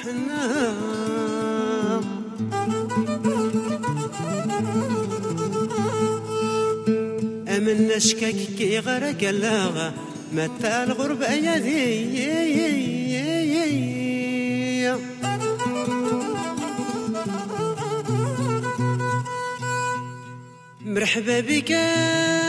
روحنا أمن نشكك كي غرق اللاغة متى الغربة يا ذي مرحبا بك